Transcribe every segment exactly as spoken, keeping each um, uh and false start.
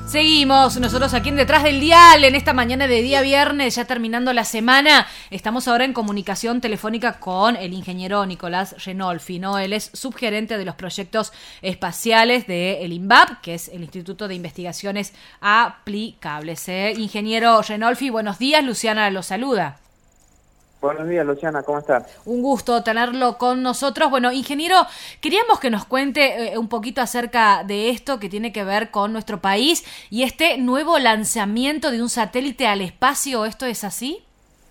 Seguimos nosotros aquí en Detrás del Dial, en esta mañana de día viernes, ya terminando la semana. Estamos ahora en comunicación telefónica con el ingeniero Nicolás Genolfi, ¿no? Él es subgerente de los proyectos espaciales del INVAP, que es el Instituto de Investigaciones Aplicables. ¿eh? Ingeniero Genolfi, buenos días, Luciana lo saluda. Buenos días, Luciana, ¿cómo estás? Un gusto tenerlo con nosotros. Bueno, ingeniero, queríamos que nos cuente eh, un poquito acerca de esto que tiene que ver con nuestro país y este nuevo lanzamiento de un satélite al espacio. ¿Esto es así?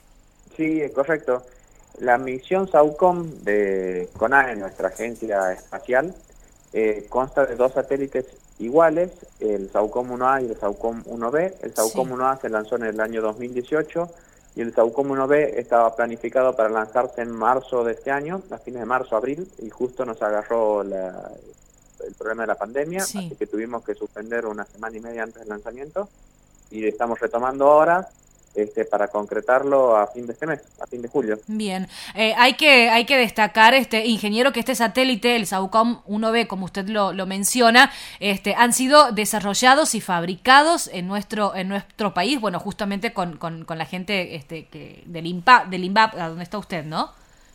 Sí, correcto. La misión SAUCOM de CONAE, nuestra agencia espacial, eh, consta de dos satélites iguales, el SAUCOM uno A y el SAUCOM uno B. El SAUCOM Sí. uno A se lanzó en el año dos mil dieciocho y el SAUCOM uno B estaba planificado para lanzarse en marzo de este año, a fines de marzo, abril, y justo nos agarró la, el problema de la pandemia, Sí. así que tuvimos que suspender una semana y media antes del lanzamiento y estamos retomando ahora este, para concretarlo a fin de este mes, a fin de julio. Bien, eh, hay que hay que destacar, este ingeniero, que este satélite, el SAUCOM uno B, como usted lo, lo menciona, este, han sido desarrollados y fabricados en nuestro en nuestro país, bueno, justamente con, con, con la gente este, que del INPA, del INVAP, a donde está usted, ¿no?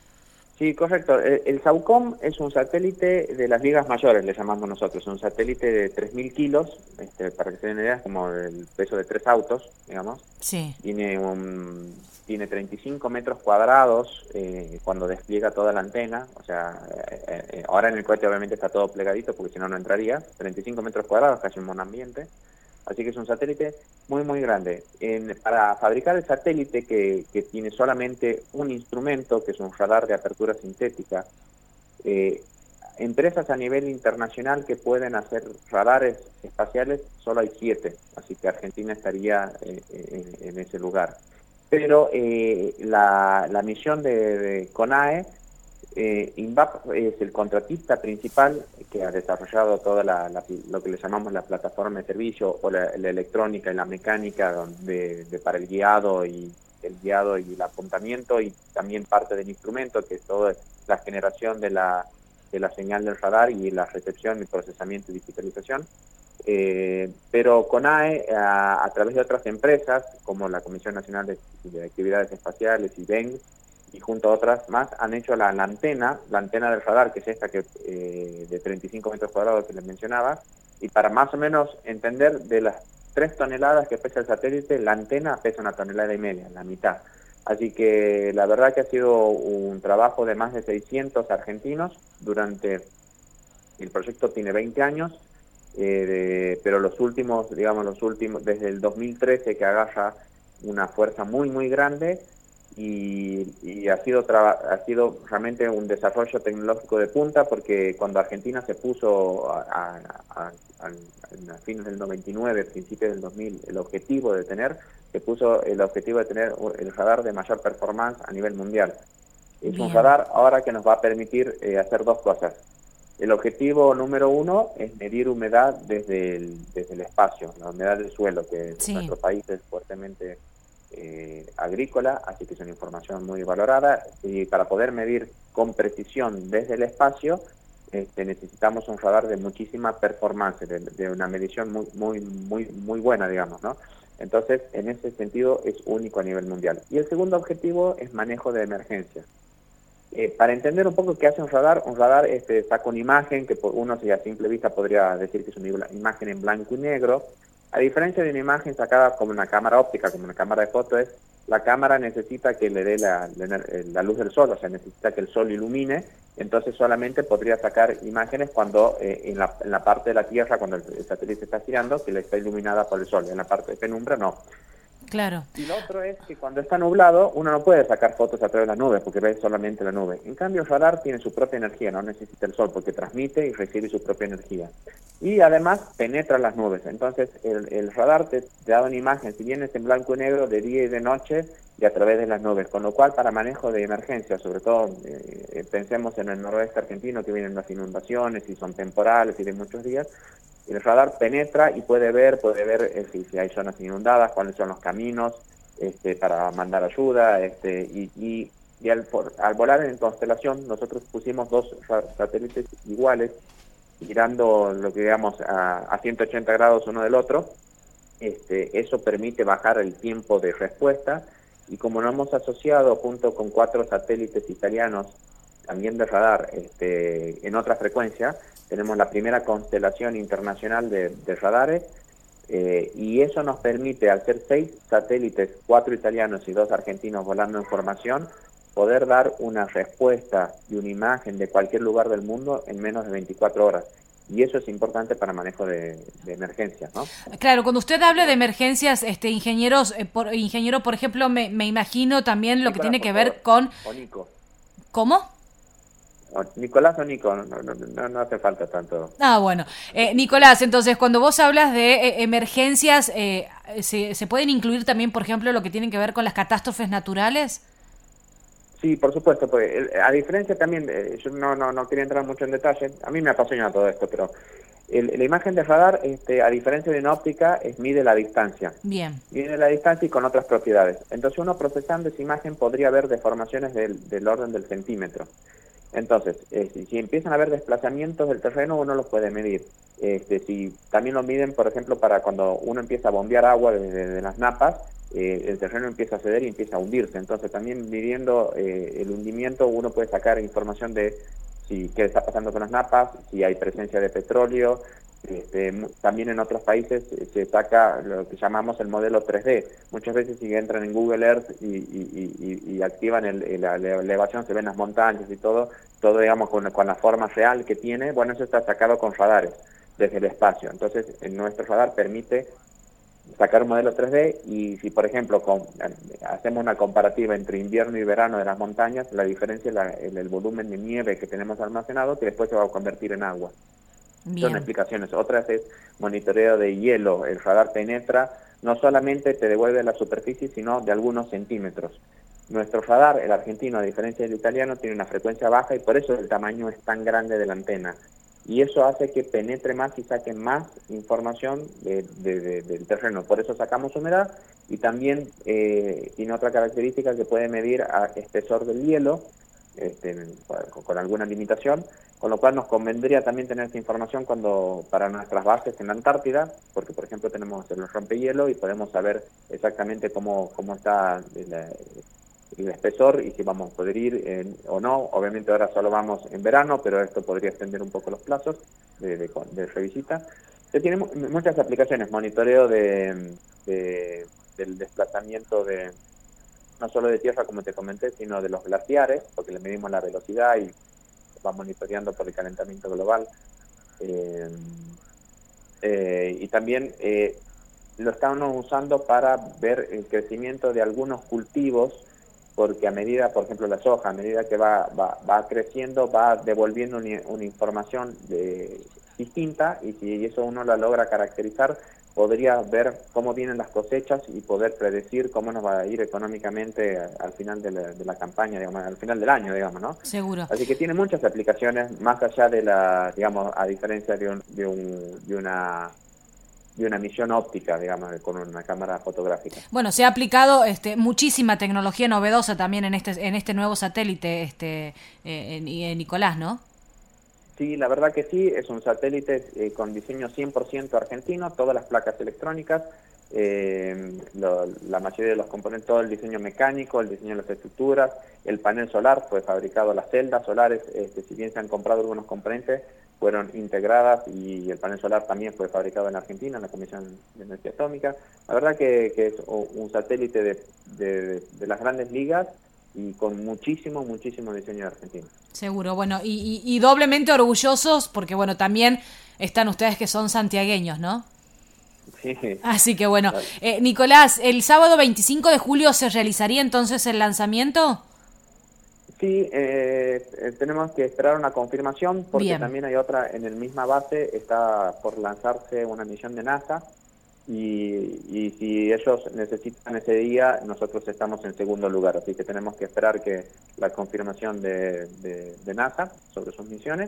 Sí, correcto. El, el SAUCOM es un satélite de las ligas mayores, le llamamos nosotros, un satélite de tres mil kilos, este, para que se den una idea, es como el peso de tres autos, digamos. Sí. Tiene un, tiene treinta y cinco metros cuadrados eh, cuando despliega toda la antena, o sea, eh, eh, ahora en el cohete obviamente está todo plegadito porque si no no entraría, treinta y cinco metros cuadrados, casi un monambiente, así que es un satélite muy muy grande. En, para fabricar el satélite que, que tiene solamente un instrumento, que es un radar de apertura sintética, eh, empresas a nivel internacional que pueden hacer radares espaciales, solo hay siete, así que Argentina estaría eh, en, en ese lugar. Pero eh, la, la misión de, de CONAE, eh, INVAP es el contratista principal que ha desarrollado toda la, la, lo que le llamamos la plataforma de servicio o la, la electrónica y la mecánica de, de, para el guiado y el guiado y el apuntamiento, y también parte del instrumento, que es toda la generación de la de la señal del radar y la recepción y procesamiento y digitalización. Eh, pero CONAE, a, a través de otras empresas, como la Comisión Nacional de, de Actividades Espaciales y B E N, y junto a otras más, han hecho la, la antena, la antena del radar, que es esta que eh, de treinta y cinco metros cuadrados que les mencionaba, y para más o menos entender, de las tres toneladas que pesa el satélite, la antena pesa una tonelada y media, la mitad. Así que la verdad que ha sido un trabajo de más de seiscientos argentinos durante, el proyecto tiene veinte años, eh, de, pero los últimos, digamos los últimos, desde el dos mil trece que agarra una fuerza muy muy grande y, y ha sido ha sido realmente un desarrollo tecnológico de punta, porque cuando Argentina se puso a, a, a, a, a fines del noventa y nueve, principios del dos mil, el objetivo de tener se puso el objetivo de tener el radar de mayor performance a nivel mundial. Es un Bien. radar ahora que nos va a permitir eh, hacer dos cosas. El objetivo número uno es medir humedad desde el, desde el espacio, la humedad del suelo, que Sí. nuestro país es fuertemente eh, agrícola, así que es una información muy valorada, y para poder medir con precisión desde el espacio, este, necesitamos un radar de muchísima performance, de, de una medición muy, muy, muy, muy buena, digamos, ¿no? Entonces, en ese sentido, es único a nivel mundial. Y el segundo objetivo es manejo de emergencia. Eh, para entender un poco qué hace un radar, un radar este, saca una imagen que por uno, si a simple vista podría decir que es una imagen en blanco y negro. A diferencia de una imagen sacada como una cámara óptica, como una cámara de foto, es la cámara necesita que le dé la, la, la luz del sol, o sea, necesita que el sol ilumine, entonces solamente podría sacar imágenes cuando eh, en, la, en la parte de la Tierra, cuando el, el satélite está girando, que le está iluminada por el sol, en la parte de penumbra no. Claro. Y lo otro es que cuando está nublado, uno no puede sacar fotos a través de las nubes porque ve solamente la nube. En cambio, el radar tiene su propia energía, no necesita el sol porque transmite y recibe su propia energía. Y además penetra las nubes. Entonces, el, el radar te, te da una imagen, si bien es en blanco y negro, de día y de noche y a través de las nubes. Con lo cual, para manejo de emergencia, sobre todo, eh, pensemos en el noroeste argentino, que vienen las inundaciones y son temporales y de muchos días, el radar penetra y puede ver, puede ver eh, si, si hay zonas inundadas, cuáles son los caminos este, para mandar ayuda, este, y, y, y al, por, al volar en constelación nosotros pusimos dos satélites iguales, girando lo que digamos a, a ciento ochenta grados uno del otro, este, eso permite bajar el tiempo de respuesta, y como lo hemos asociado junto con cuatro satélites italianos, también de radar, este, en otra frecuencia, tenemos la primera constelación internacional de, de radares, eh, y eso nos permite, al ser seis satélites, cuatro italianos y dos argentinos volando en formación, poder dar una respuesta y una imagen de cualquier lugar del mundo en menos de veinticuatro horas. Y eso es importante para manejo de, de emergencias, ¿no? Claro, cuando usted habla de emergencias, este ingenieros, eh, por, ingeniero, por ejemplo, me, me imagino también lo Nicolás, que tiene que favor. ver con... O Nico. ¿Cómo? O Nicolás o Nico, no, no, no, no hace falta tanto. Ah, bueno. Eh, Nicolás, entonces, cuando vos hablas de eh, emergencias, eh, ¿se, ¿se pueden incluir también, por ejemplo, lo que tienen que ver con las catástrofes naturales? Sí, por supuesto, pues a diferencia también, eh, yo no, no, no quería entrar mucho en detalle, a mí me apasiona todo esto, pero el, la imagen de radar, este, a diferencia de una óptica, es, mide la distancia. Bien. Mide la distancia y con otras propiedades. Entonces uno procesando esa imagen podría ver deformaciones del, del orden del centímetro. Entonces, eh, si, si empiezan a haber desplazamientos del terreno, uno los puede medir. Este, si también lo miden, por ejemplo, para cuando uno empieza a bombear agua desde de las napas, eh, el terreno empieza a ceder y empieza a hundirse. Entonces, también midiendo eh, el hundimiento, uno puede sacar información de si qué está pasando con las napas, si hay presencia de petróleo. Este, también en otros países se saca lo que llamamos el modelo tres D. Muchas veces si entran en Google Earth y, y, y, y activan el, el, la elevación, se ven las montañas y todo, todo digamos con, con la forma real que tiene. Bueno, eso está sacado con radares desde el espacio. Entonces, en nuestro radar permite sacar un modelo tres D, y si por ejemplo con, hacemos una comparativa entre invierno y verano de las montañas, la diferencia es la, el, el volumen de nieve que tenemos almacenado, que después se va a convertir en agua. Bien. Son explicaciones. Otras es monitoreo de hielo. El radar penetra, no solamente te devuelve la superficie, sino de algunos centímetros. Nuestro radar, el argentino, a diferencia del italiano, tiene una frecuencia baja y por eso el tamaño es tan grande de la antena. Y eso hace que penetre más y saque más información de, de, de, del terreno. Por eso sacamos humedad, y también eh, tiene otra característica que puede medir a espesor del hielo, este, con, con alguna limitación, con lo cual nos convendría también tener esta información cuando para nuestras bases en la Antártida, porque por ejemplo tenemos el rompehielo y podemos saber exactamente cómo, cómo está el, el espesor y si vamos a poder ir en, o no. Obviamente ahora solo vamos en verano, pero esto podría extender un poco los plazos de, de, de revisita. Se tiene muchas aplicaciones, monitoreo de, de, del desplazamiento de no solo de tierra, como te comenté, sino de los glaciares, porque le medimos la velocidad y va monitoreando por el calentamiento global. Eh, eh, y también eh, lo estamos usando para ver el crecimiento de algunos cultivos, porque a medida, por ejemplo, la soja, a medida que va, va, va creciendo, va devolviendo una, una información de, distinta, y si eso uno la logra caracterizar, podría ver cómo vienen las cosechas y poder predecir cómo nos va a ir económicamente al final de la, de la campaña, digamos, al final del año, digamos, ¿no? Seguro. Así que tiene muchas aplicaciones, más allá de la, digamos, a diferencia de, un, de, un, de una de una misión óptica, digamos, con una cámara fotográfica. Bueno, se ha aplicado este, muchísima tecnología novedosa también en este en este nuevo satélite, este eh, en, en Nicolás, ¿no? Sí, la verdad que sí, es un satélite eh, con diseño cien por ciento argentino, todas las placas electrónicas, eh, lo, la mayoría de los componentes, todo el diseño mecánico, el diseño de las estructuras, el panel solar fue fabricado, las celdas solares, este, si bien se han comprado algunos componentes, fueron integradas, y el panel solar también fue fabricado en Argentina, en la Comisión de Energía Atómica. La verdad que, que es un satélite de, de, de las grandes ligas, y con muchísimo, muchísimo diseño argentino. Seguro, bueno, y, y, y doblemente orgullosos porque, bueno, también están ustedes que son santiagueños, ¿no? Sí. Así que, bueno, eh, Nicolás, ¿el sábado veinticinco de julio se realizaría entonces el lanzamiento? Sí, eh, eh, tenemos que esperar una confirmación, porque Bien. También hay otra en el misma base, está por lanzarse una misión de NASA, y, y si ellos necesitan ese día, nosotros estamos en segundo lugar, así que tenemos que esperar que la confirmación de, de, de NASA sobre sus misiones,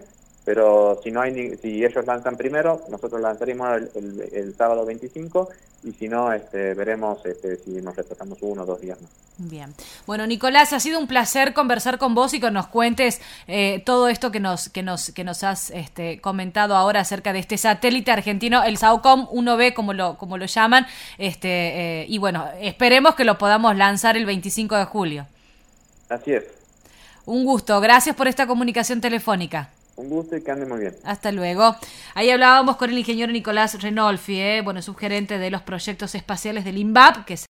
pero si no hay ni, si ellos lanzan primero, nosotros lanzaremos el, el, el sábado veinticinco, y si no, este, veremos este, si nos retrasamos uno o dos días más. Bien. Bueno, Nicolás, ha sido un placer conversar con vos y que nos cuentes eh, todo esto que nos que nos que nos has este, comentado ahora acerca de este satélite argentino, el SAOCOM uno B, como lo como lo llaman, este eh, y bueno, esperemos que lo podamos lanzar el veinticinco de julio. Así es. Un gusto, gracias por esta comunicación telefónica. Un gusto y que ande muy bien. Hasta luego. Ahí hablábamos con el ingeniero Nicolás Renolfi, eh, bueno, subgerente de los proyectos espaciales del INVAP, que